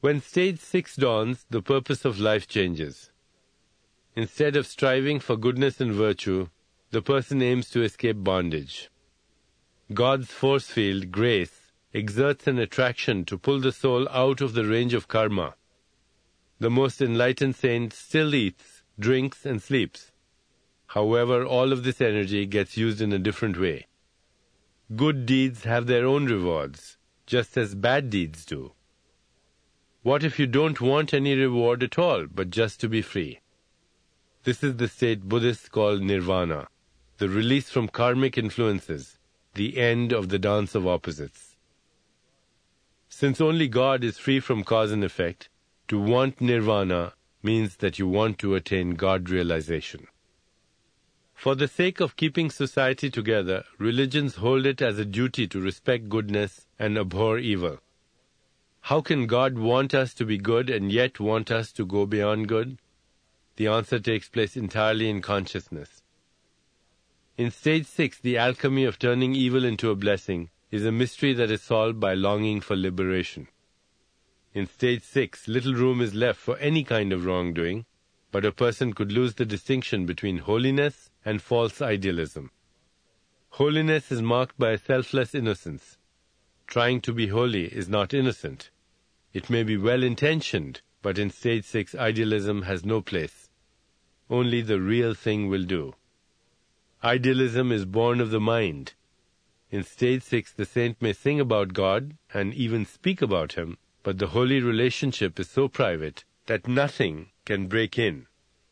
When stage 6 dawns, the purpose of life changes. Instead of striving for goodness and virtue, the person aims to escape bondage. God's force field, grace, exerts an attraction to pull the soul out of the range of karma. The most enlightened saint still eats, drinks, and sleeps. However, all of this energy gets used in a different way. Good deeds have their own rewards, just as bad deeds do. What if you don't want any reward at all, but just to be free? This is the state Buddhists call nirvana, the release from karmic influences, the end of the dance of opposites. Since only God is free from cause and effect, to want nirvana means that you want to attain God realization. For the sake of keeping society together, religions hold it as a duty to respect goodness and abhor evil. How can God want us to be good and yet want us to go beyond good? The answer takes place entirely in consciousness. In stage 6, the alchemy of turning evil into a blessing is a mystery that is solved by longing for liberation. In stage 6, little room is left for any kind of wrongdoing, but a person could lose the distinction between holiness and false idealism. Holiness is marked by a selfless innocence. Trying to be holy is not innocent. It may be well-intentioned, but in stage 6, idealism has no place. Only the real thing will do. Idealism is born of the mind. In stage 6, the saint may sing about God and even speak about Him, but the holy relationship is so private that nothing can break in.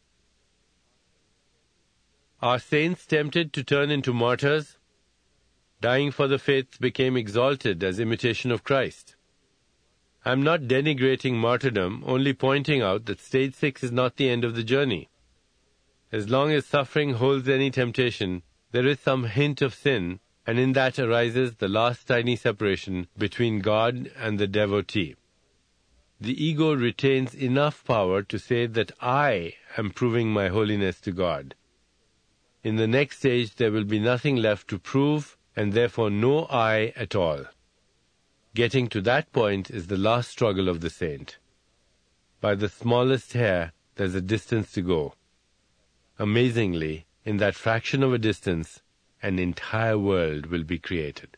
Are saints tempted to turn into martyrs? Dying for the faith became exalted as imitation of Christ. I am not denigrating martyrdom, only pointing out that stage 6 is not the end of the journey. As long as suffering holds any temptation, there is some hint of sin, and in that arises the last tiny separation between God and the devotee. The ego retains enough power to say that I am proving my holiness to God. In the next stage there will be nothing left to prove, and therefore no I at all. Getting to that point is the last struggle of the saint. By the smallest hair, there's a distance to go. Amazingly, in that fraction of a distance, an entire world will be created.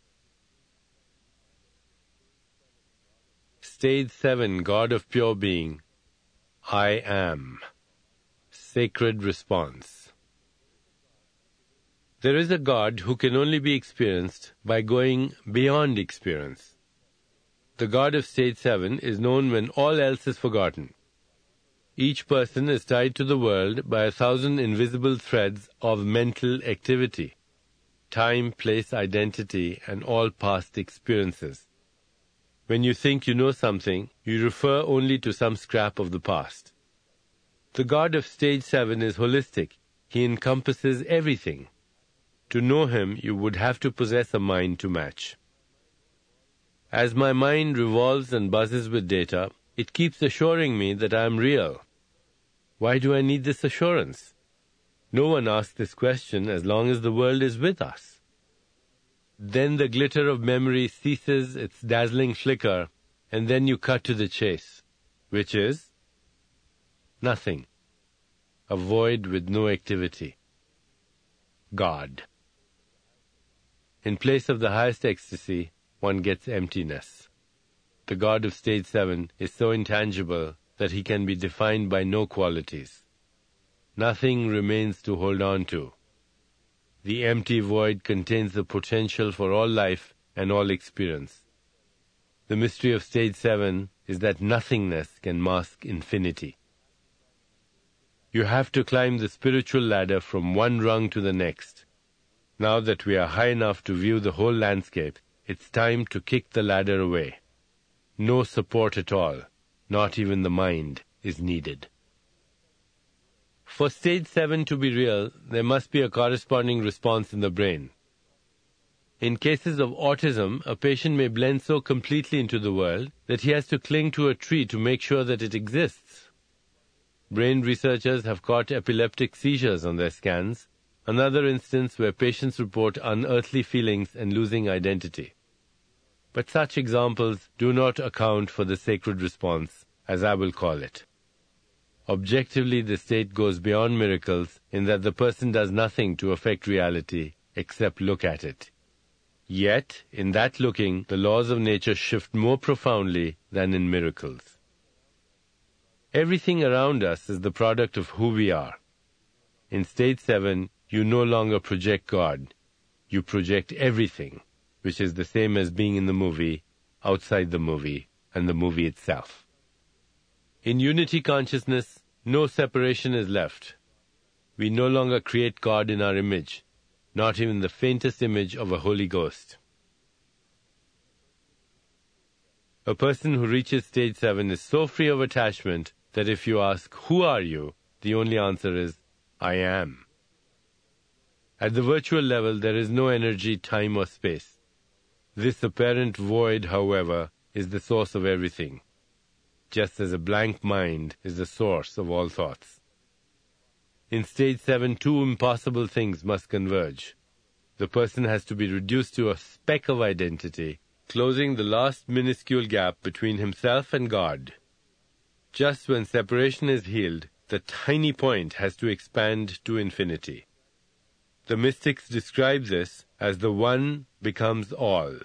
Stage 7, God of Pure Being. I am. Sacred response. There is a God who can only be experienced by going beyond experience. The God of stage 7 is known when all else is forgotten. Each person is tied to the world by 1,000 invisible threads of mental activity, time, place, identity, and all past experiences. When you think you know something, you refer only to some scrap of the past. The God of stage 7 is holistic. He encompasses everything. To know Him, you would have to possess a mind to match. As my mind revolves and buzzes with data, it keeps assuring me that I am real. Why do I need this assurance? No one asks this question as long as the world is with us. Then the glitter of memory ceases its dazzling flicker, and then you cut to the chase, which is nothing. A void with no activity. God. In place of the highest ecstasy, one gets emptiness. The God of stage 7 is so intangible that He can be defined by no qualities. Nothing remains to hold on to. The empty void contains the potential for all life and all experience. The mystery of stage 7 is that nothingness can mask infinity. You have to climb the spiritual ladder from one rung to the next. Now that we are high enough to view the whole landscape, it's time to kick the ladder away. No support at all, not even the mind, is needed. For stage 7 to be real, there must be a corresponding response in the brain. In cases of autism, a patient may blend so completely into the world that he has to cling to a tree to make sure that it exists. Brain researchers have caught epileptic seizures on their scans, another instance where patients report unearthly feelings and losing identity. But such examples do not account for the sacred response, as I will call it. Objectively, the state goes beyond miracles in that the person does nothing to affect reality except look at it. Yet, in that looking, the laws of nature shift more profoundly than in miracles. Everything around us is the product of who we are. In stage 7, you no longer project God. You project everything, which is the same as being in the movie, outside the movie, and the movie itself. In unity consciousness, no separation is left. We no longer create God in our image, not even the faintest image of a Holy Ghost. A person who reaches stage 7 is so free of attachment that if you ask, "Who are you?" the only answer is, "I am." At the virtual level, there is no energy, time, or space. This apparent void, however, is the source of everything, just as a blank mind is the source of all thoughts. In stage 7, two impossible things must converge. The person has to be reduced to a speck of identity, closing the last minuscule gap between himself and God. Just when separation is healed, the tiny point has to expand to infinity. The mystics describe this as the one becomes all.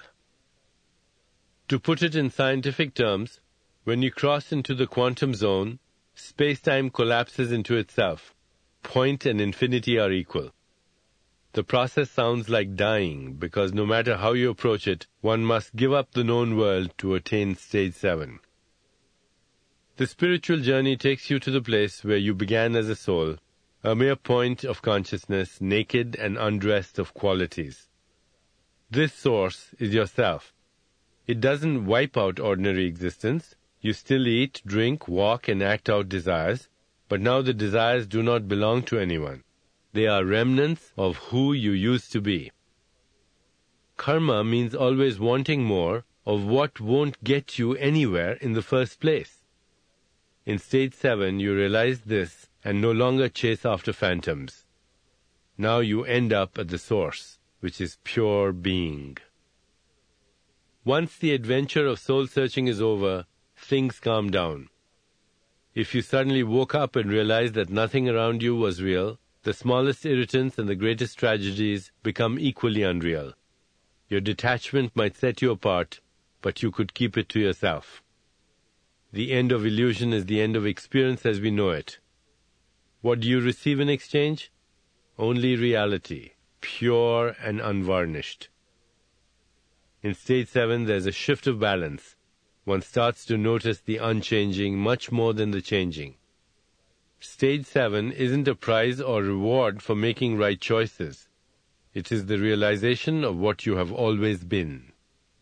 To put it in scientific terms, when you cross into the quantum zone, space-time collapses into itself. Point and infinity are equal. The process sounds like dying because no matter how you approach it, one must give up the known world to attain stage 7. The spiritual journey takes you to the place where you began as a soul, a mere point of consciousness, naked and undressed of qualities. This source is yourself. It doesn't wipe out ordinary existence. You still eat, drink, walk, and act out desires, but now the desires do not belong to anyone. They are remnants of who you used to be. Karma means always wanting more of what won't get you anywhere in the first place. In stage 7, you realize this and no longer chase after phantoms. Now you end up at the source, which is pure being. Once the adventure of soul-searching is over, things calm down. If you suddenly woke up and realized that nothing around you was real, the smallest irritants and the greatest tragedies become equally unreal. Your detachment might set you apart, but you could keep it to yourself. The end of illusion is the end of experience as we know it. What do you receive in exchange? Only reality, pure and unvarnished. In stage 7, there's a shift of balance. One starts to notice the unchanging much more than the changing. Stage 7 isn't a prize or reward for making right choices. It is the realization of what you have always been.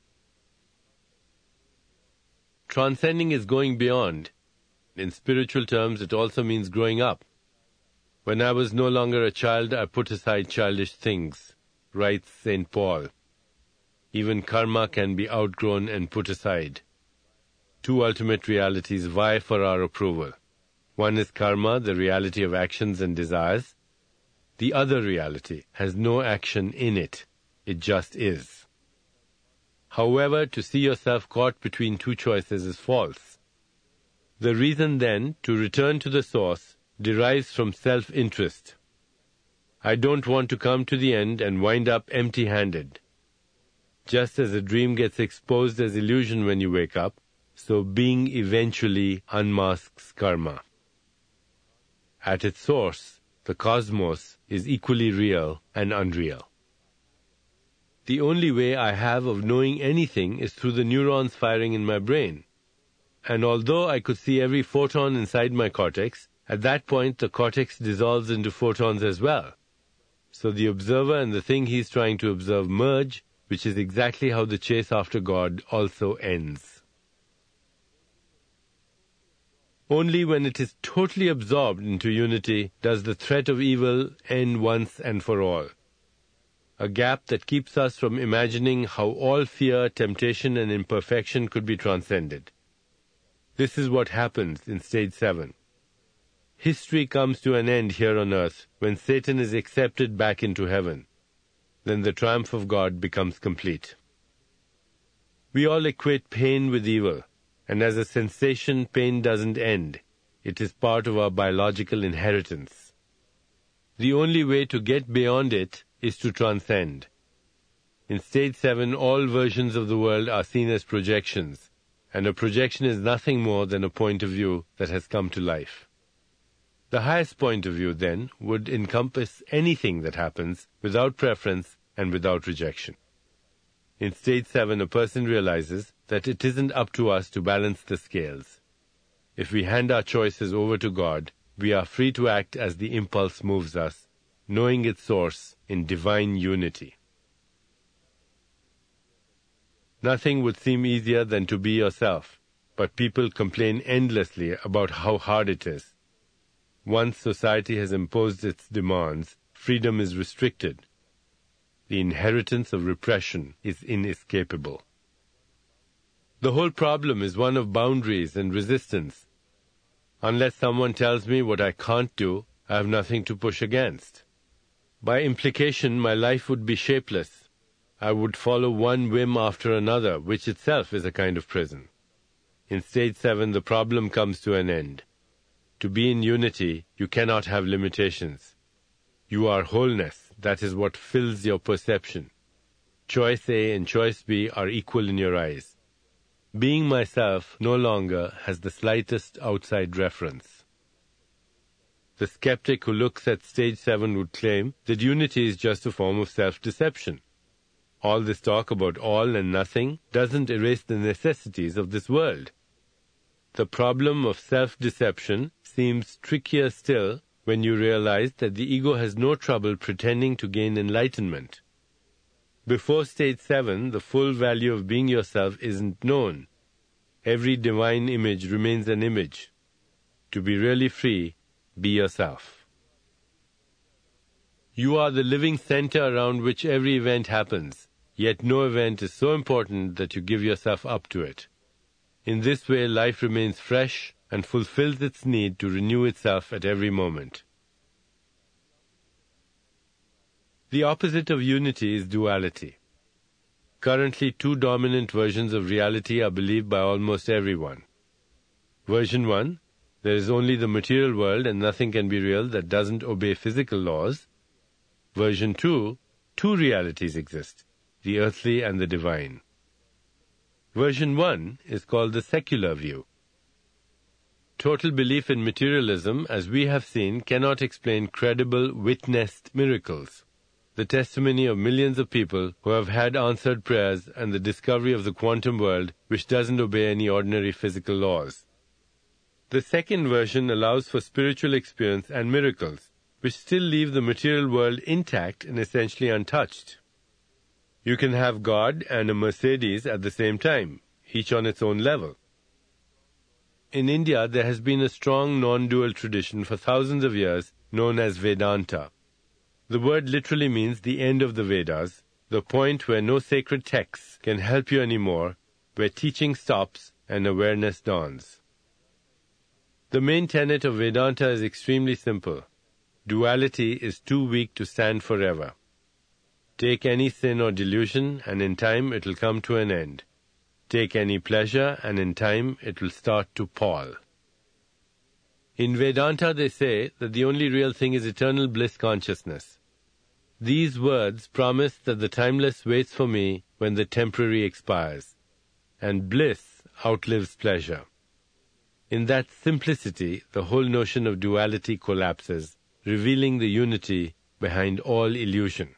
Transcending is going beyond. In spiritual terms, it also means growing up. When I was no longer a child, I put aside childish things, writes St. Paul. Even karma can be outgrown and put aside. Two ultimate realities vie for our approval. One is karma, the reality of actions and desires. The other reality has no action in it. It just is. However, to see yourself caught between two choices is false. The reason then to return to the source derives from self-interest. I don't want to come to the end and wind up empty-handed. Just as a dream gets exposed as illusion when you wake up, so being eventually unmasks karma. At its source, the cosmos is equally real and unreal. The only way I have of knowing anything is through the neurons firing in my brain. And although I could see every photon inside my cortex, at that point the cortex dissolves into photons as well. So the observer and the thing he's trying to observe merge, which is exactly how the chase after God also ends. Only when it is totally absorbed into unity does the threat of evil end once and for all. A gap that keeps us from imagining how all fear, temptation, and imperfection could be transcended. This is what happens in stage 7. History comes to an end here on earth when Satan is accepted back into heaven. Then the triumph of God becomes complete. We all equate pain with evil, and as a sensation, pain doesn't end. It is part of our biological inheritance. The only way to get beyond it is to transcend. In stage 7, all versions of the world are seen as projections, and a projection is nothing more than a point of view that has come to life. The highest point of view, then, would encompass anything that happens without preference and without rejection. In stage 7, a person realizes that it isn't up to us to balance the scales. If we hand our choices over to God, we are free to act as the impulse moves us, knowing its source in divine unity. Nothing would seem easier than to be yourself, but people complain endlessly about how hard it is. Once society has imposed its demands, freedom is restricted. The inheritance of repression is inescapable. The whole problem is one of boundaries and resistance. Unless someone tells me what I can't do, I have nothing to push against. By implication, my life would be shapeless. I would follow one whim after another, which itself is a kind of prison. In stage 7, the problem comes to an end. To be in unity, you cannot have limitations. You are wholeness. That is what fills your perception. Choice A and choice B are equal in your eyes. Being myself no longer has the slightest outside reference. The skeptic who looks at stage 7 would claim that unity is just a form of self-deception. All this talk about all and nothing doesn't erase the necessities of this world. The problem of self-deception seems trickier still when you realize that the ego has no trouble pretending to gain enlightenment. Before stage 7, the full value of being yourself isn't known. Every divine image remains an image. To be really free, be yourself. You are the living center around which every event happens, yet no event is so important that you give yourself up to it. In this way, life remains fresh and fulfills its need to renew itself at every moment. The opposite of unity is duality. Currently, 2 dominant versions of reality are believed by almost everyone. Version 1, there is only the material world and nothing can be real that doesn't obey physical laws. Version 2, 2 realities exist, the earthly and the divine. Version 1 is called the secular view. Total belief in materialism, as we have seen, cannot explain credible, witnessed miracles. The testimony of millions of people who have had answered prayers and the discovery of the quantum world which doesn't obey any ordinary physical laws. The second version allows for spiritual experience and miracles, which still leave the material world intact and essentially untouched. You can have God and a Mercedes at the same time, each on its own level. In India, there has been a strong non-dual tradition for thousands of years known as Vedanta. The word literally means the end of the Vedas, the point where no sacred texts can help you anymore, where teaching stops and awareness dawns. The main tenet of Vedanta is extremely simple. Duality is too weak to stand forever. Take any sin or delusion, and in time it will come to an end. Take any pleasure, and in time it will start to pall. In Vedanta they say that the only real thing is eternal bliss consciousness. These words promise that the timeless waits for me when the temporary expires, and bliss outlives pleasure. In that simplicity, the whole notion of duality collapses, revealing the unity behind all illusion.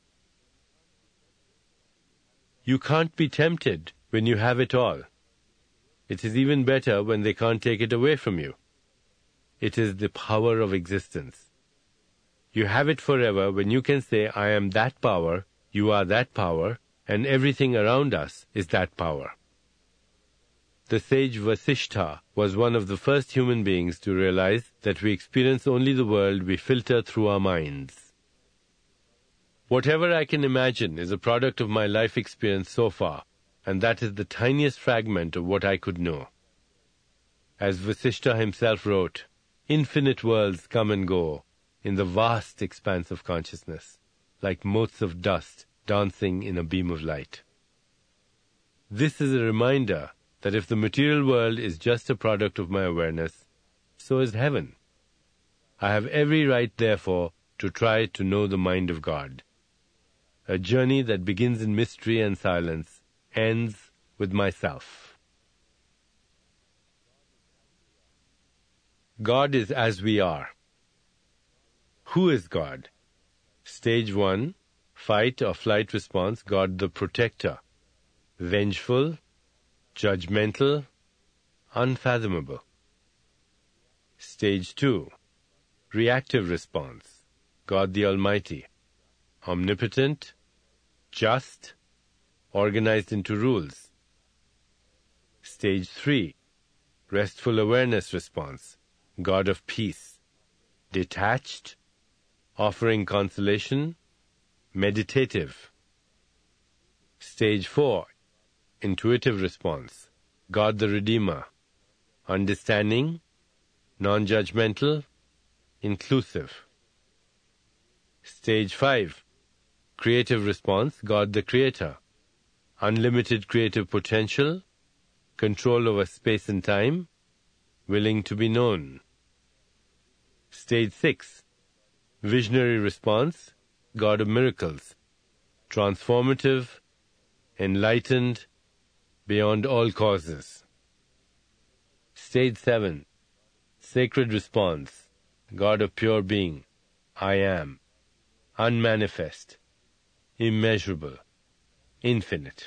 You can't be tempted when you have it all. It is even better when they can't take it away from you. It is the power of existence. You have it forever when you can say, I am that power, you are that power, and everything around us is that power. The sage Vasishtha was one of the first human beings to realize that we experience only the world we filter through our minds. Whatever I can imagine is a product of my life experience so far, and that is the tiniest fragment of what I could know. As Vasishtha himself wrote, infinite worlds come and go in the vast expanse of consciousness, like motes of dust dancing in a beam of light. This is a reminder that if the material world is just a product of my awareness, so is heaven. I have every right, therefore, to try to know the mind of God. A journey that begins in mystery and silence ends with myself. God is as we are. Who is God? Stage 1, fight or flight response, God the protector. Vengeful, judgmental, unfathomable. Stage 2, reactive response, God the Almighty. Omnipotent, just, organized into rules. Stage 3, restful awareness response, God of peace. Detached, offering consolation, meditative. Stage 4, intuitive response, God the Redeemer. Understanding, non-judgmental, inclusive. Stage 5, creative response, God the Creator. Unlimited creative potential, control over space and time, willing to be known. Stage 6, visionary response, God of miracles. Transformative, enlightened, beyond all causes. Stage 7, sacred response, God of pure being. I am. Unmanifest, immeasurable, infinite.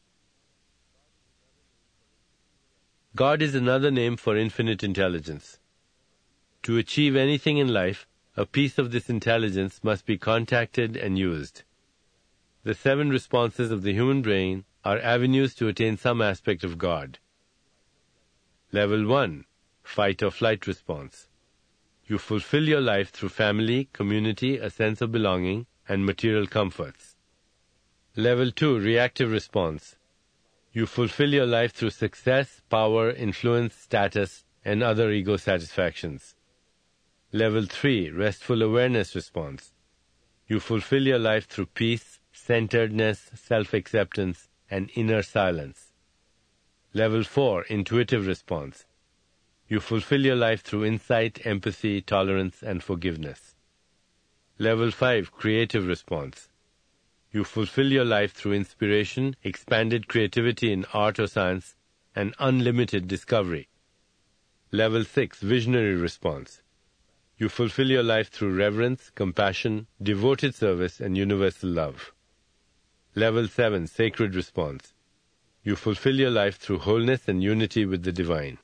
God is another name for infinite intelligence. To achieve anything in life, a piece of this intelligence must be contacted and used. The 7 responses of the human brain are avenues to attain some aspect of God. Level 1, fight or flight response. You fulfill your life through family, community, a sense of belonging, and material comforts. Level 2, reactive response. You fulfill your life through success, power, influence, status, and other ego satisfactions. Level 3, restful awareness response. You fulfill your life through peace, centeredness, self-acceptance, and inner silence. Level 4, intuitive response. You fulfill your life through insight, empathy, tolerance, and forgiveness. Level 5, creative response. You fulfill your life through inspiration, expanded creativity in art or science, and unlimited discovery. Level 6, visionary response. You fulfill your life through reverence, compassion, devoted service, and universal love. Level 7, sacred response. You fulfill your life through wholeness and unity with the divine.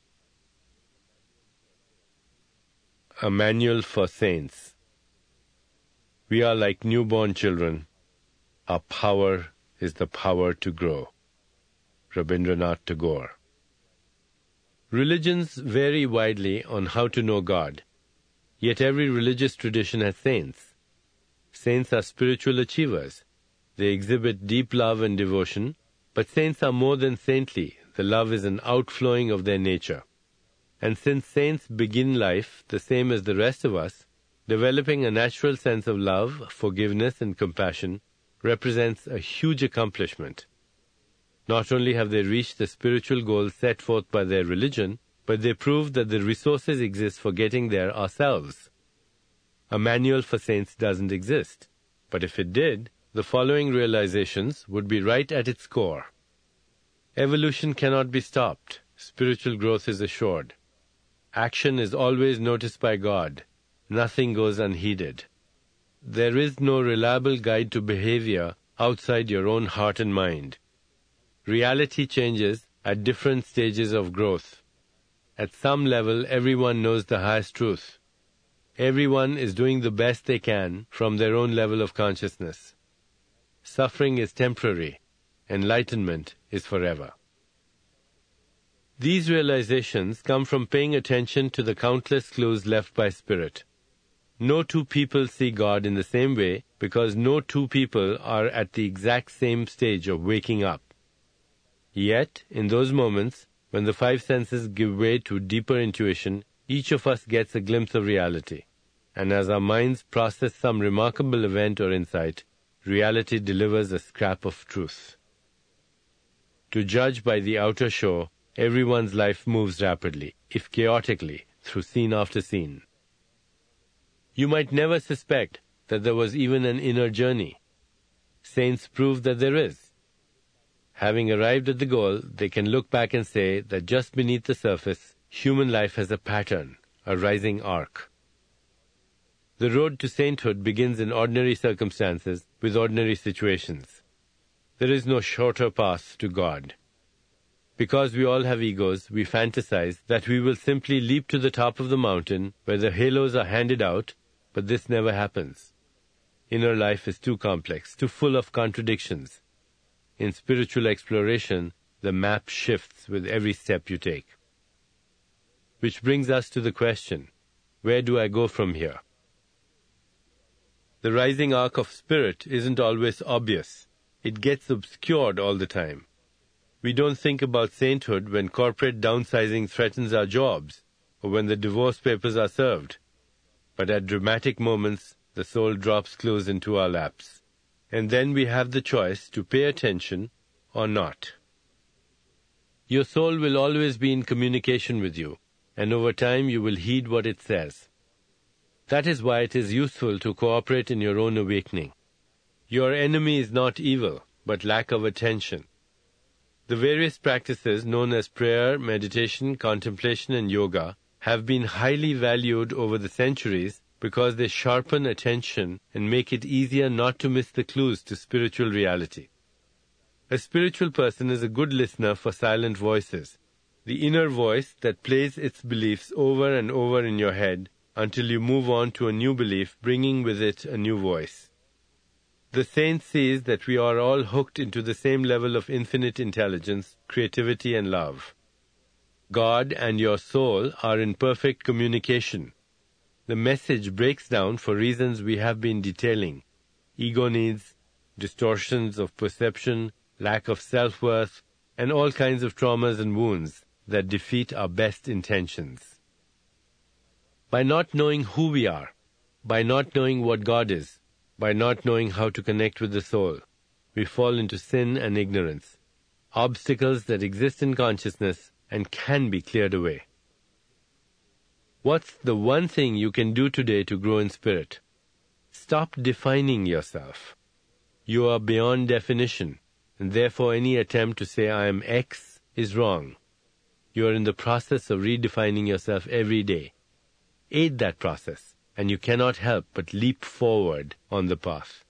A manual for saints. We are like newborn children. Our power is the power to grow. Rabindranath Tagore. Religions vary widely on how to know God, yet every religious tradition has saints. Saints are spiritual achievers. They exhibit deep love and devotion, but saints are more than saintly. The love is an outflowing of their nature. And since saints begin life the same as the rest of us, developing a natural sense of love, forgiveness, and compassion represents a huge accomplishment. Not only have they reached the spiritual goals set forth by their religion, but they prove that the resources exist for getting there ourselves. A manual for saints doesn't exist, but if it did, the following realizations would be right at its core. Evolution cannot be stopped. Spiritual growth is assured. Action is always noticed by God. Nothing goes unheeded. There is no reliable guide to behavior outside your own heart and mind. Reality changes at different stages of growth. At some level, everyone knows the highest truth. Everyone is doing the best they can from their own level of consciousness. Suffering is temporary. Enlightenment is forever. These realizations come from paying attention to the countless clues left by Spirit. No two people see God in the same way because no two people are at the exact same stage of waking up. Yet, in those moments, when the 5 senses give way to deeper intuition, each of us gets a glimpse of reality. And as our minds process some remarkable event or insight, reality delivers a scrap of truth. To judge by the outer show, everyone's life moves rapidly, if chaotically, through scene after scene. You might never suspect that there was even an inner journey. Saints prove that there is. Having arrived at the goal, they can look back and say that just beneath the surface, human life has a pattern, a rising arc. The road to sainthood begins in ordinary circumstances with ordinary situations. There is no shorter path to God. Because we all have egos, we fantasize that we will simply leap to the top of the mountain where the halos are handed out, but this never happens. Inner life is too complex, too full of contradictions. In spiritual exploration, the map shifts with every step you take. Which brings us to the question, where do I go from here? The rising arc of spirit isn't always obvious. It gets obscured all the time. We don't think about sainthood when corporate downsizing threatens our jobs, or when the divorce papers are served. But at dramatic moments, the soul drops clues into our laps. And then we have the choice to pay attention or not. Your soul will always be in communication with you, and over time you will heed what it says. That is why it is useful to cooperate in your own awakening. Your enemy is not evil, but lack of attention. The various practices known as prayer, meditation, contemplation, and yoga have been highly valued over the centuries because they sharpen attention and make it easier not to miss the clues to spiritual reality. A spiritual person is a good listener for silent voices, the inner voice that plays its beliefs over and over in your head until you move on to a new belief, bringing with it a new voice. The saint sees that we are all hooked into the same level of infinite intelligence, creativity, and love. God and your soul are in perfect communication. The message breaks down for reasons we have been detailing: ego needs, distortions of perception, lack of self-worth, and all kinds of traumas and wounds that defeat our best intentions. By not knowing who we are, by not knowing what God is, by not knowing how to connect with the soul, we fall into sin and ignorance, obstacles that exist in consciousness and can be cleared away. What's the one thing you can do today to grow in spirit? Stop defining yourself. You are beyond definition, and therefore any attempt to say I am X is wrong. You are in the process of redefining yourself every day. Aid that process, and you cannot help but leap forward on the path.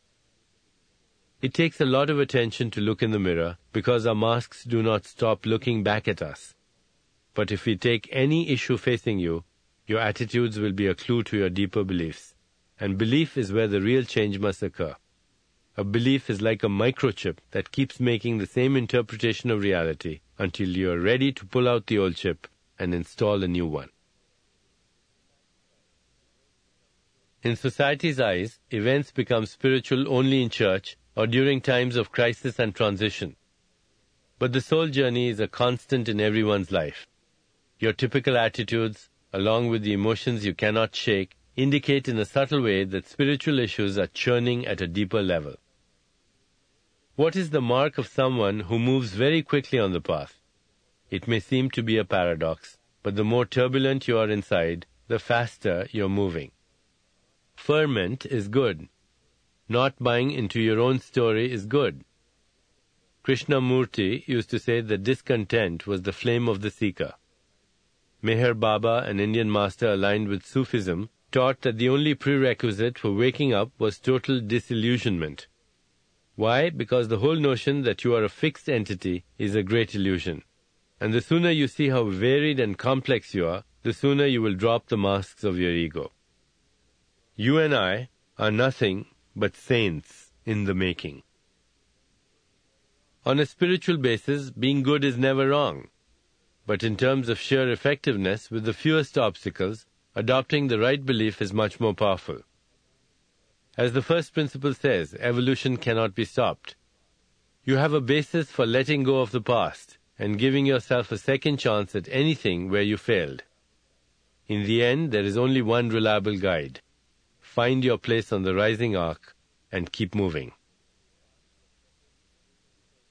It takes a lot of attention to look in the mirror because our masks do not stop looking back at us. But if we take any issue facing you, your attitudes will be a clue to your deeper beliefs. And belief is where the real change must occur. A belief is like a microchip that keeps making the same interpretation of reality until you are ready to pull out the old chip and install a new one. In society's eyes, events become spiritual only in church or during times of crisis and transition. But the soul journey is a constant in everyone's life. Your typical attitudes, along with the emotions you cannot shake, indicate in a subtle way that spiritual issues are churning at a deeper level. What is the mark of someone who moves very quickly on the path? It may seem to be a paradox, but the more turbulent you are inside, the faster you're moving. Ferment is good. Not buying into your own story is good. Krishnamurti used to say that discontent was the flame of the seeker. Meher Baba, an Indian master aligned with Sufism, taught that the only prerequisite for waking up was total disillusionment. Why? Because the whole notion that you are a fixed entity is a great illusion. And the sooner you see how varied and complex you are, the sooner you will drop the masks of your ego. You and I are nothing but saints in the making. On a spiritual basis, being good is never wrong. But in terms of sheer effectiveness, with the fewest obstacles, adopting the right belief is much more powerful. As the first principle says, evolution cannot be stopped. You have a basis for letting go of the past and giving yourself a second chance at anything where you failed. In the end, there is only one reliable guide. Find your place on the rising arc and keep moving.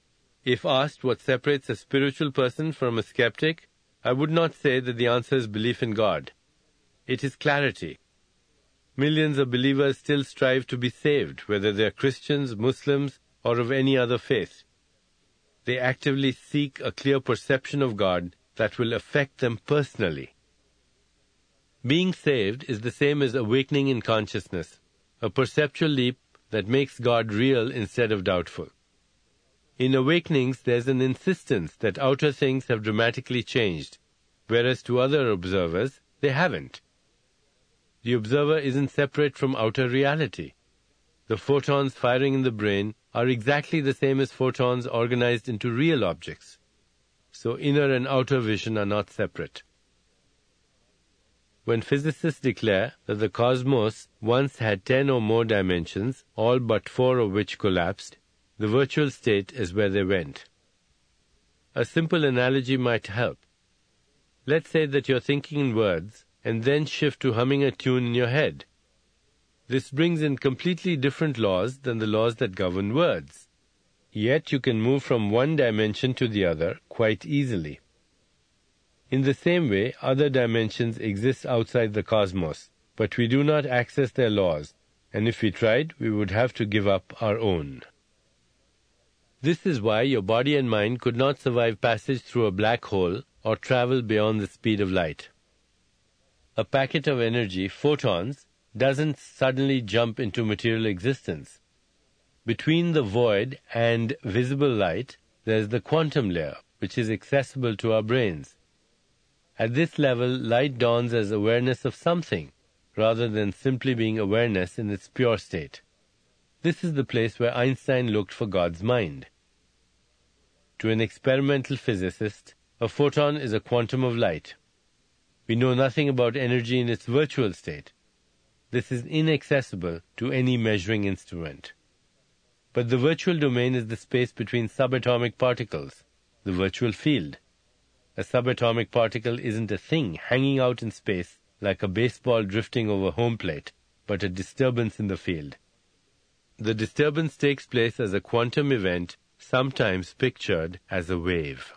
If asked what separates a spiritual person from a skeptic, I would not say that the answer is belief in God. It is clarity. Millions of believers still strive to be saved, whether they are Christians, Muslims, or of any other faith. They actively seek a clear perception of God that will affect them personally. Being saved is the same as awakening in consciousness, a perceptual leap that makes God real instead of doubtful. In awakenings, there's an insistence that outer things have dramatically changed, whereas to other observers, they haven't. The observer isn't separate from outer reality. The photons firing in the brain are exactly the same as photons organized into real objects. So inner and outer vision are not separate. When physicists declare that the cosmos once had 10 or more dimensions, all but 4 of which collapsed, the virtual state is where they went. A simple analogy might help. Let's say that you're thinking in words and then shift to humming a tune in your head. This brings in completely different laws than the laws that govern words. Yet you can move from one dimension to the other quite easily. In the same way, other dimensions exist outside the cosmos, but we do not access their laws, and if we tried, we would have to give up our own. This is why your body and mind could not survive passage through a black hole or travel beyond the speed of light. A packet of energy, photons, doesn't suddenly jump into material existence. Between the void and visible light, there is the quantum layer, which is accessible to our brains. At this level, light dawns as awareness of something, rather than simply being awareness in its pure state. This is the place where Einstein looked for God's mind. To an experimental physicist, a photon is a quantum of light. We know nothing about energy in its virtual state. This is inaccessible to any measuring instrument. But the virtual domain is the space between subatomic particles, the virtual field. A subatomic particle isn't a thing hanging out in space like a baseball drifting over home plate, but a disturbance in the field. The disturbance takes place as a quantum event, sometimes pictured as a wave.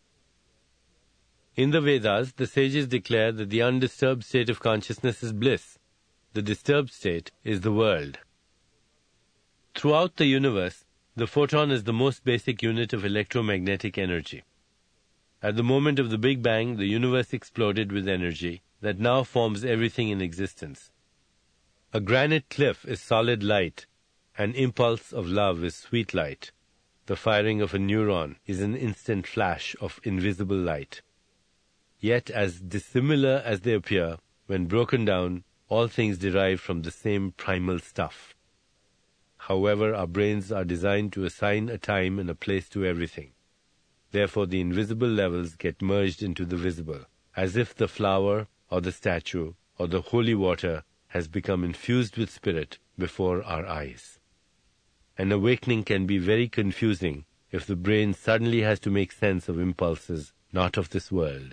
In the Vedas, the sages declare that the undisturbed state of consciousness is bliss. The disturbed state is the world. Throughout the universe, the photon is the most basic unit of electromagnetic energy. At the moment of the Big Bang, the universe exploded with energy that now forms everything in existence. A granite cliff is solid light. An impulse of love is sweet light. The firing of a neuron is an instant flash of invisible light. Yet as dissimilar as they appear, when broken down, all things derive from the same primal stuff. However, our brains are designed to assign a time and a place to everything. Therefore, the invisible levels get merged into the visible, as if the flower or the statue or the holy water has become infused with spirit before our eyes. An awakening can be very confusing if the brain suddenly has to make sense of impulses not of this world.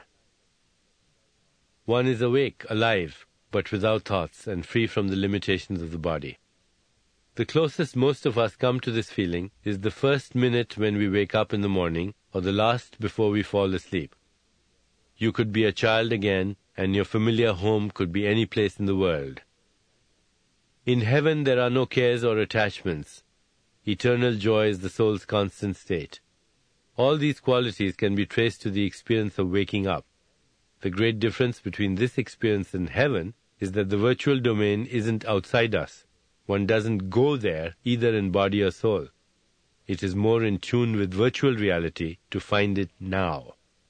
One is awake, alive, but without thoughts and free from the limitations of the body. The closest most of us come to this feeling is the first minute when we wake up in the morning or the last before we fall asleep. You could be a child again, and your familiar home could be any place in the world. In heaven there are no cares or attachments. Eternal joy is the soul's constant state. All these qualities can be traced to the experience of waking up. The great difference between this experience and heaven is that the virtual domain isn't outside us. One doesn't go there either in body or soul. It is more in tune with virtual reality to find it now.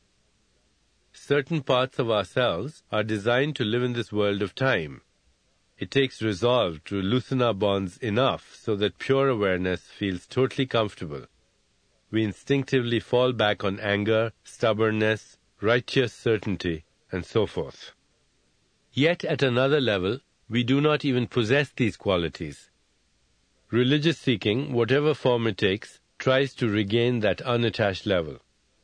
Certain parts of ourselves are designed to live in this world of time. It takes resolve to loosen our bonds enough so that pure awareness feels totally comfortable. We instinctively fall back on anger, stubbornness, righteous certainty, and so forth. Yet at another level, we do not even possess these qualities. Religious seeking, whatever form it takes, tries to regain that unattached level.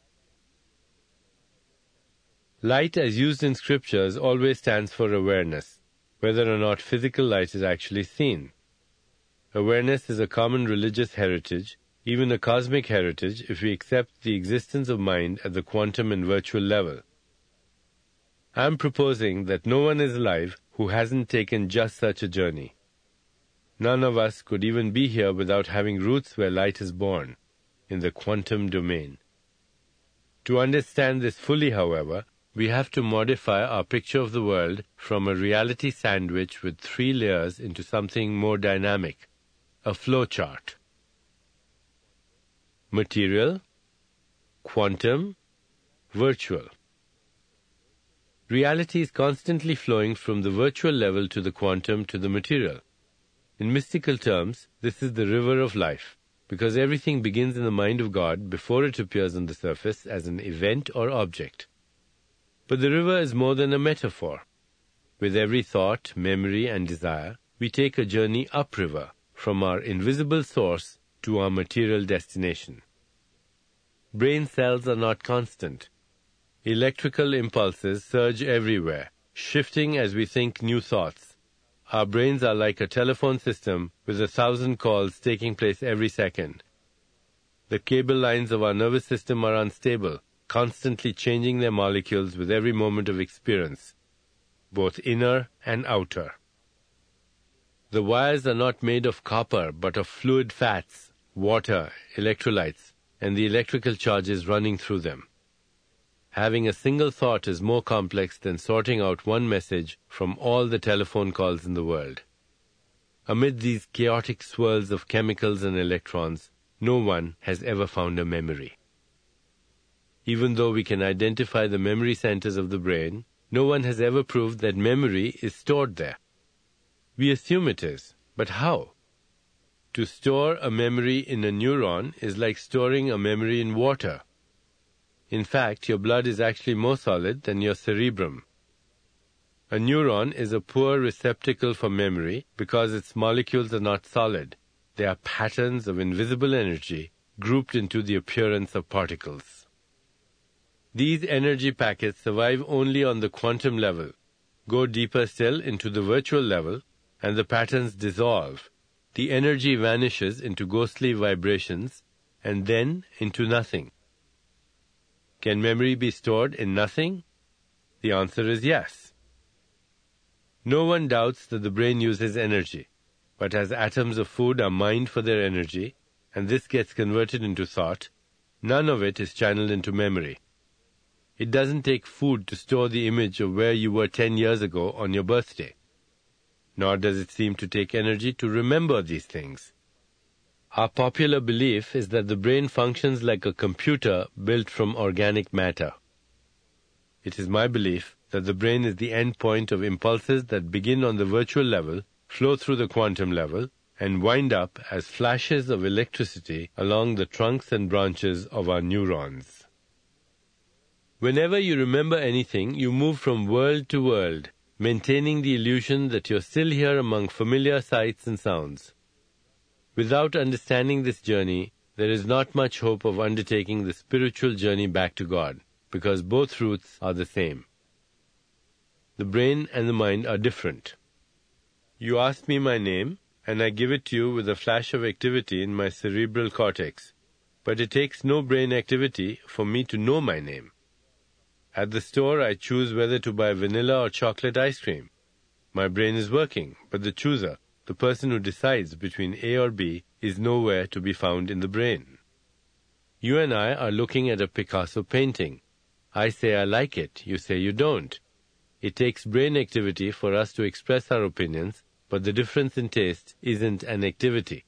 Light as used in scriptures always stands for awareness, whether or not physical light is actually seen. Awareness is a common religious heritage even a cosmic heritage if we accept the existence of mind at the quantum and virtual level. I am proposing that no one is alive who hasn't taken just such a journey. None of us could even be here without having roots where light is born, in the quantum domain. To understand this fully, however, we have to modify our picture of the world from a reality sandwich with 3 layers into something more dynamic, a flowchart. Material, quantum, virtual. Reality is constantly flowing from the virtual level to the quantum to the material. In mystical terms, this is the river of life, because everything begins in the mind of God before it appears on the surface as an event or object. But the river is more than a metaphor. With every thought, memory, and desire, we take a journey upriver from our invisible source to our material destination. Brain cells are not constant. Electrical impulses surge everywhere, shifting as we think new thoughts. Our brains are like a telephone system with 1,000 calls taking place every second. The cable lines of our nervous system are unstable, constantly changing their molecules with every moment of experience, both inner and outer. The wires are not made of copper, but of fluid fats, water, electrolytes, and the electrical charges running through them. Having a single thought is more complex than sorting out one message from all the telephone calls in the world. Amid these chaotic swirls of chemicals and electrons, no one has ever found a memory. Even though we can identify the memory centers of the brain, no one has ever proved that memory is stored there. We assume it is, but how? To store a memory in a neuron is like storing a memory in water. In fact, your blood is actually more solid than your cerebrum. A neuron is a poor receptacle for memory because its molecules are not solid. They are patterns of invisible energy grouped into the appearance of particles. These energy packets survive only on the quantum level, go deeper still into the virtual level, and the patterns dissolve. The energy vanishes into ghostly vibrations and then into nothing. Can memory be stored in nothing? The answer is yes. No one doubts that the brain uses energy, but as atoms of food are mined for their energy, and this gets converted into thought, none of it is channeled into memory. It doesn't take food to store the image of where you were 10 years ago on your birthday. Nor does it seem to take energy to remember these things. Our popular belief is that the brain functions like a computer built from organic matter. It is my belief that the brain is the end point of impulses that begin on the virtual level, flow through the quantum level, and wind up as flashes of electricity along the trunks and branches of our neurons. Whenever you remember anything, you move from world to world, maintaining the illusion that you're still here among familiar sights and sounds. Without understanding this journey, there is not much hope of undertaking the spiritual journey back to God, because both routes are the same. The brain and the mind are different. You ask me my name, and I give it to you with a flash of activity in my cerebral cortex, but it takes no brain activity for me to know my name. At the store, I choose whether to buy vanilla or chocolate ice cream. My brain is working, but the chooser, the person who decides between A or B, is nowhere to be found in the brain. You and I are looking at a Picasso painting. I say I like it, you say you don't. It takes brain activity for us to express our opinions, but the difference in taste isn't an activity.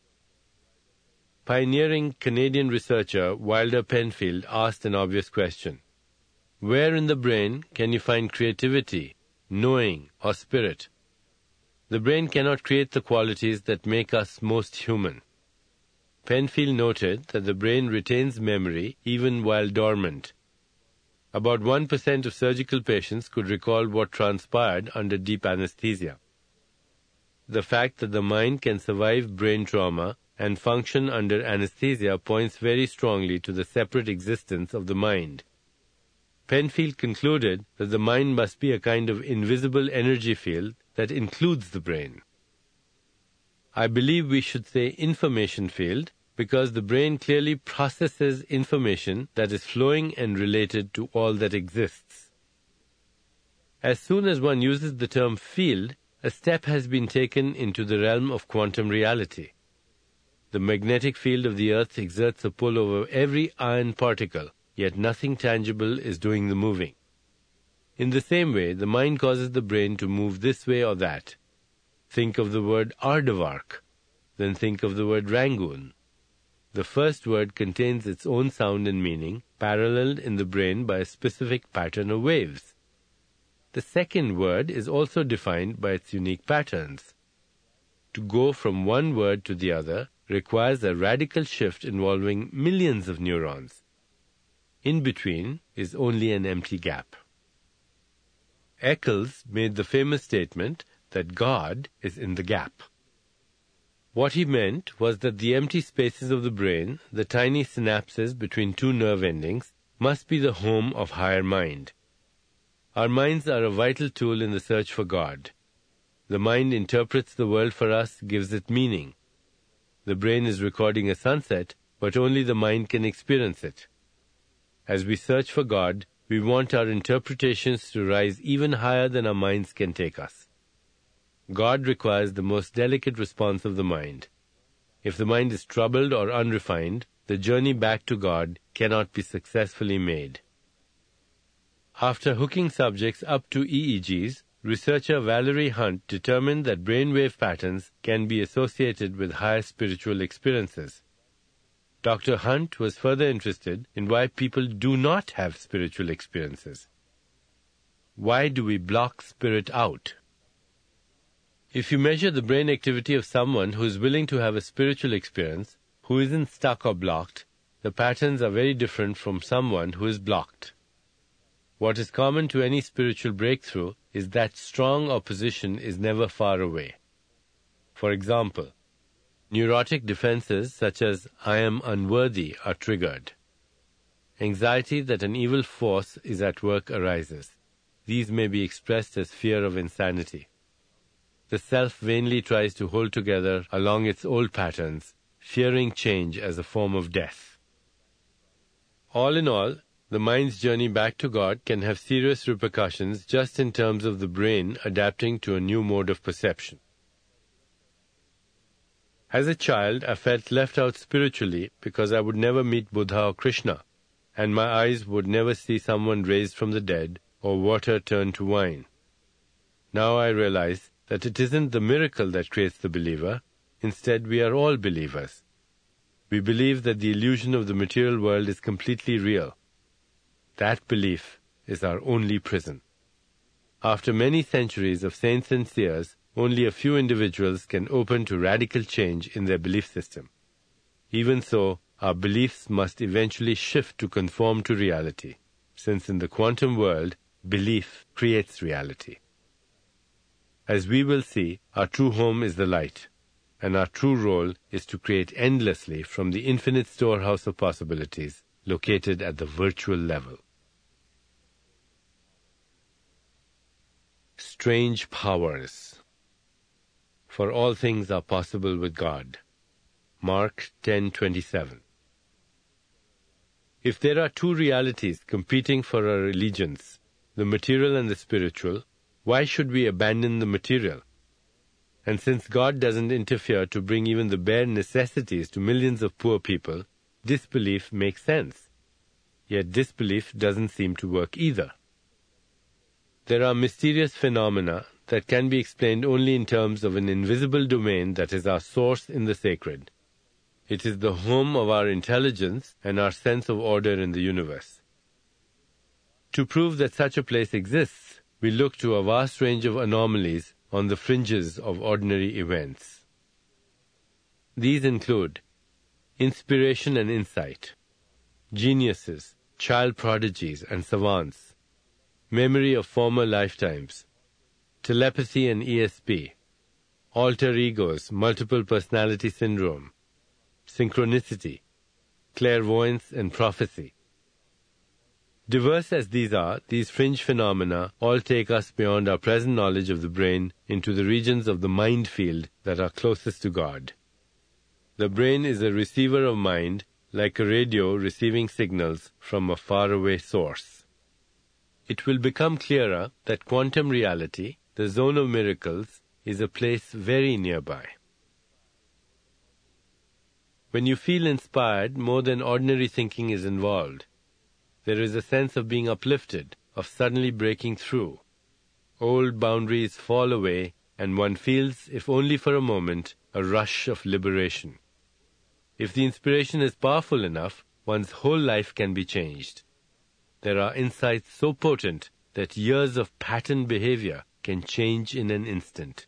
Pioneering Canadian researcher Wilder Penfield asked an obvious question. Where in the brain can you find creativity, knowing, or spirit? The brain cannot create the qualities that make us most human. Penfield noted that the brain retains memory even while dormant. About 1% of surgical patients could recall what transpired under deep anesthesia. The fact that the mind can survive brain trauma and function under anesthesia points very strongly to the separate existence of the mind. Penfield concluded that the mind must be a kind of invisible energy field that includes the brain. I believe we should say information field because the brain clearly processes information that is flowing and related to all that exists. As soon as one uses the term field, a step has been taken into the realm of quantum reality. The magnetic field of the earth exerts a pull over every iron particle, yet nothing tangible is doing the moving. In the same way, the mind causes the brain to move this way or that. Think of the word aardvark, then think of the word Rangoon. The first word contains its own sound and meaning, paralleled in the brain by a specific pattern of waves. The second word is also defined by its unique patterns. To go from one word to the other requires a radical shift involving millions of neurons. In between is only an empty gap. Eccles made the famous statement that God is in the gap. What he meant was that the empty spaces of the brain, the tiny synapses between two nerve endings, must be the home of higher mind. Our minds are a vital tool in the search for God. The mind interprets the world for us, gives it meaning. The brain is recording a sunset, but only the mind can experience it. As we search for God, we want our interpretations to rise even higher than our minds can take us. God requires the most delicate response of the mind. If the mind is troubled or unrefined, the journey back to God cannot be successfully made. After hooking subjects up to EEGs, researcher Valerie Hunt determined that brainwave patterns can be associated with higher spiritual experiences. Dr. Hunt was further interested in why people do not have spiritual experiences. Why do we block spirit out? If you measure the brain activity of someone who is willing to have a spiritual experience, who isn't stuck or blocked, the patterns are very different from someone who is blocked. What is common to any spiritual breakthrough is that strong opposition is never far away. For example, neurotic defenses such as "I am unworthy" are triggered. Anxiety that an evil force is at work arises. These may be expressed as fear of insanity. The self vainly tries to hold together along its old patterns, fearing change as a form of death. All in all, the mind's journey back to God can have serious repercussions just in terms of the brain adapting to a new mode of perception. As a child, I felt left out spiritually because I would never meet Buddha or Krishna, and my eyes would never see someone raised from the dead or water turned to wine. Now I realize that it isn't the miracle that creates the believer. Instead, we are all believers. We believe that the illusion of the material world is completely real. That belief is our only prison. After many centuries of saints and seers, only a few individuals can open to radical change in their belief system. Even so, our beliefs must eventually shift to conform to reality, since in the quantum world, belief creates reality. As we will see, our true home is the light, and our true role is to create endlessly from the infinite storehouse of possibilities located at the virtual level. Strange powers. For all things are possible with God. Mark 10:27. If there are two realities competing for our allegiance, the material and the spiritual, why should we abandon the material? And since God doesn't interfere to bring even the bare necessities to millions of poor people, disbelief makes sense. Yet disbelief doesn't seem to work either. There are mysterious phenomena that can be explained only in terms of an invisible domain that is our source in the sacred. It is the home of our intelligence and our sense of order in the universe. To prove that such a place exists, we look to a vast range of anomalies on the fringes of ordinary events. These include inspiration and insight, geniuses, child prodigies and savants, memory of former lifetimes, telepathy and ESP, alter egos, multiple personality syndrome, synchronicity, clairvoyance and prophecy. Diverse as these are, these fringe phenomena all take us beyond our present knowledge of the brain into the regions of the mind field that are closest to God. The brain is a receiver of mind, like a radio receiving signals from a faraway source. It will become clearer that quantum reality, the zone of miracles, is a place very nearby. When you feel inspired, more than ordinary thinking is involved. There is a sense of being uplifted, of suddenly breaking through. Old boundaries fall away, and one feels, if only for a moment, a rush of liberation. If the inspiration is powerful enough, one's whole life can be changed. There are insights so potent that years of patterned behavior can change in an instant.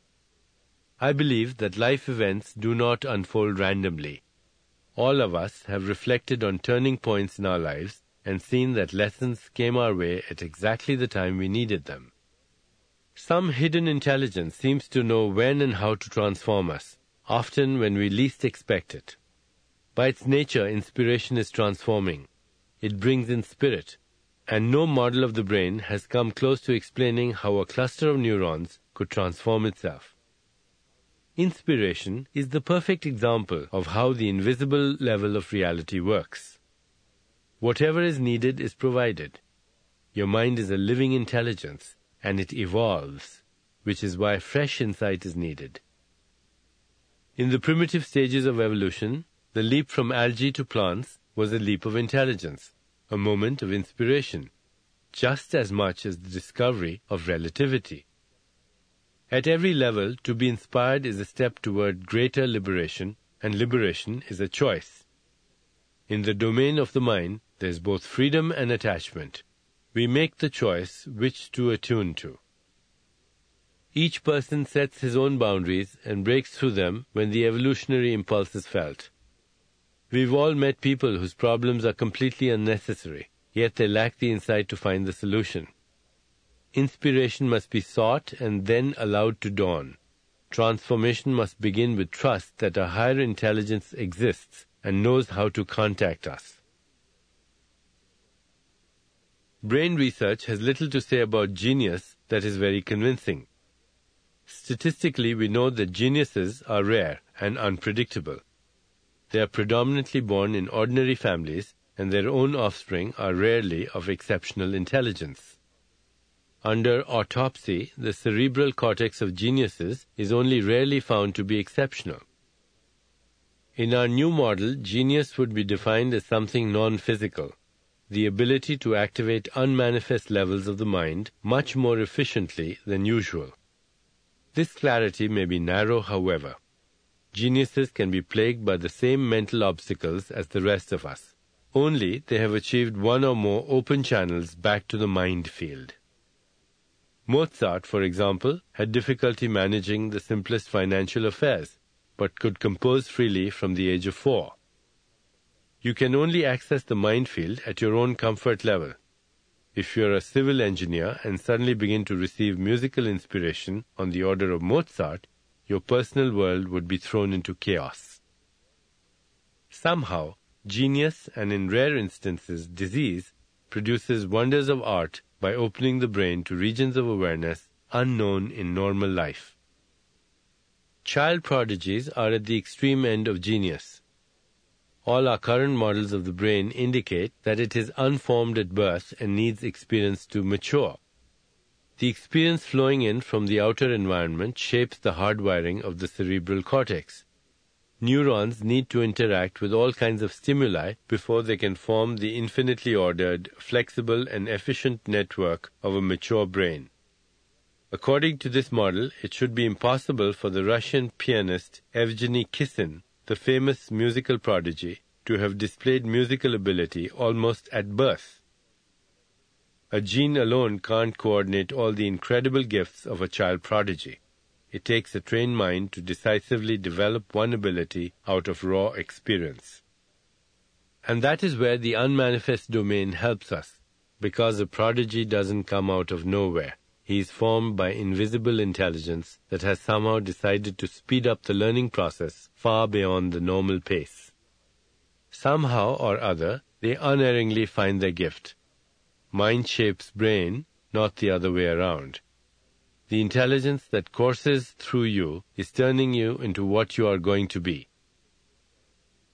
I believe that life events do not unfold randomly. All of us have reflected on turning points in our lives and seen that lessons came our way at exactly the time we needed them. Some hidden intelligence seems to know when and how to transform us, often when we least expect it. By its nature, inspiration is transforming. It brings in spirit, and no model of the brain has come close to explaining how a cluster of neurons could transform itself. Inspiration is the perfect example of how the invisible level of reality works. Whatever is needed is provided. Your mind is a living intelligence, and it evolves, which is why fresh insight is needed. In the primitive stages of evolution, the leap from algae to plants was a leap of intelligence, a moment of inspiration, just as much as the discovery of relativity. At every level, to be inspired is a step toward greater liberation, and liberation is a choice. In the domain of the mind, there is both freedom and attachment. We make the choice which to attune to. Each person sets his own boundaries and breaks through them when the evolutionary impulse is felt. We've all met people whose problems are completely unnecessary, yet they lack the insight to find the solution. Inspiration must be sought and then allowed to dawn. Transformation must begin with trust that a higher intelligence exists and knows how to contact us. Brain research has little to say about genius that is very convincing. Statistically, we know that geniuses are rare and unpredictable. They are predominantly born in ordinary families, and their own offspring are rarely of exceptional intelligence. Under autopsy, the cerebral cortex of geniuses is only rarely found to be exceptional. In our new model, genius would be defined as something non-physical, the ability to activate unmanifest levels of the mind much more efficiently than usual. This clarity may be narrow, however. Geniuses can be plagued by the same mental obstacles as the rest of us. Only they have achieved one or more open channels back to the mind field. Mozart, for example, had difficulty managing the simplest financial affairs, but could compose freely from the age of 4. You can only access the mind field at your own comfort level. If you are a civil engineer and suddenly begin to receive musical inspiration on the order of Mozart, your personal world would be thrown into chaos. Somehow, genius, and in rare instances disease, produces wonders of art by opening the brain to regions of awareness unknown in normal life. Child prodigies are at the extreme end of genius. All our current models of the brain indicate that it is unformed at birth and needs experience to mature. The experience flowing in from the outer environment shapes the hardwiring of the cerebral cortex. Neurons need to interact with all kinds of stimuli before they can form the infinitely ordered, flexible, and efficient network of a mature brain. According to this model, it should be impossible for the Russian pianist Evgeny Kissin, the famous musical prodigy, to have displayed musical ability almost at birth. A gene alone can't coordinate all the incredible gifts of a child prodigy. It takes a trained mind to decisively develop one ability out of raw experience. And that is where the unmanifest domain helps us, because a prodigy doesn't come out of nowhere. He is formed by invisible intelligence that has somehow decided to speed up the learning process far beyond the normal pace. Somehow or other, they unerringly find their gift. Mind shapes brain, not the other way around. The intelligence that courses through you is turning you into what you are going to be.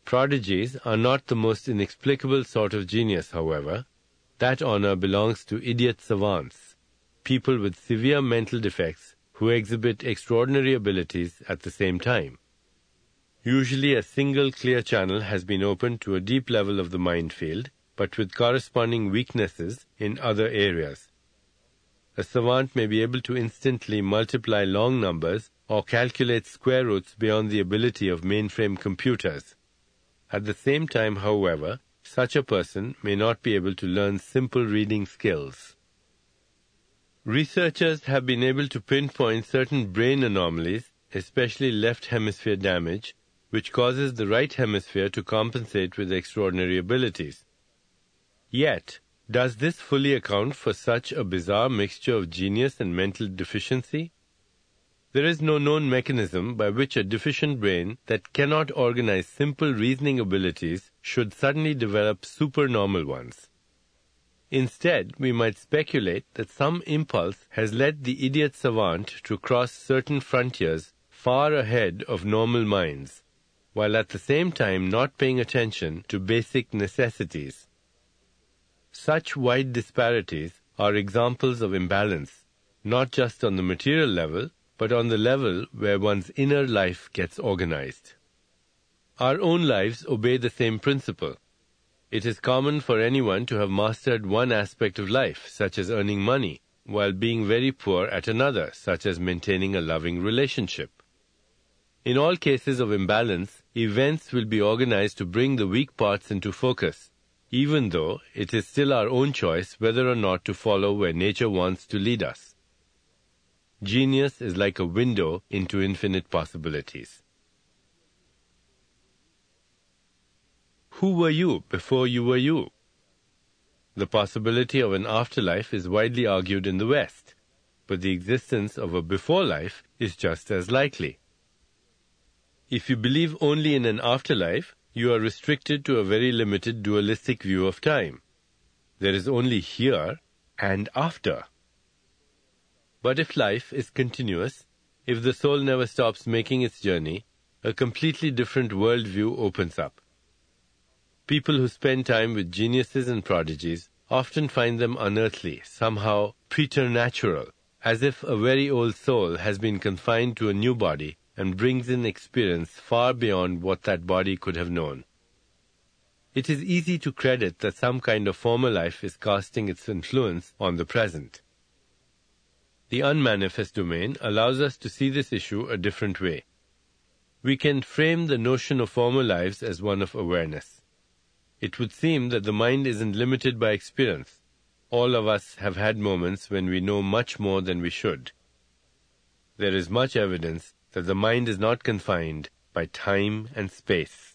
Prodigies are not the most inexplicable sort of genius, however. That honor belongs to idiot savants, people with severe mental defects who exhibit extraordinary abilities at the same time. Usually a single clear channel has been opened to a deep level of the mind field, but with corresponding weaknesses in other areas. A savant may be able to instantly multiply long numbers or calculate square roots beyond the ability of mainframe computers. At the same time, however, such a person may not be able to learn simple reading skills. Researchers have been able to pinpoint certain brain anomalies, especially left hemisphere damage, which causes the right hemisphere to compensate with extraordinary abilities. Yet, does this fully account for such a bizarre mixture of genius and mental deficiency? There is no known mechanism by which a deficient brain that cannot organize simple reasoning abilities should suddenly develop supernormal ones. Instead, we might speculate that some impulse has led the idiot savant to cross certain frontiers far ahead of normal minds, while at the same time not paying attention to basic necessities. Such wide disparities are examples of imbalance, not just on the material level, but on the level where one's inner life gets organized. Our own lives obey the same principle. It is common for anyone to have mastered one aspect of life, such as earning money, while being very poor at another, such as maintaining a loving relationship. In all cases of imbalance, events will be organized to bring the weak parts into focus, even though it is still our own choice whether or not to follow where nature wants to lead us. Genius is like a window into infinite possibilities. Who were you before you were you? The possibility of an afterlife is widely argued in the West, but the existence of a before life is just as likely. If you believe only in an afterlife, you are restricted to a very limited dualistic view of time. There is only here and after. But if life is continuous, if the soul never stops making its journey, a completely different worldview opens up. People who spend time with geniuses and prodigies often find them unearthly, somehow preternatural, as if a very old soul has been confined to a new body and brings in experience far beyond what that body could have known. It is easy to credit that some kind of former life is casting its influence on the present. The unmanifest domain allows us to see this issue a different way. We can frame the notion of former lives as one of awareness. It would seem that the mind isn't limited by experience. All of us have had moments when we know much more than we should. There is much evidence that the mind is not confined by time and space.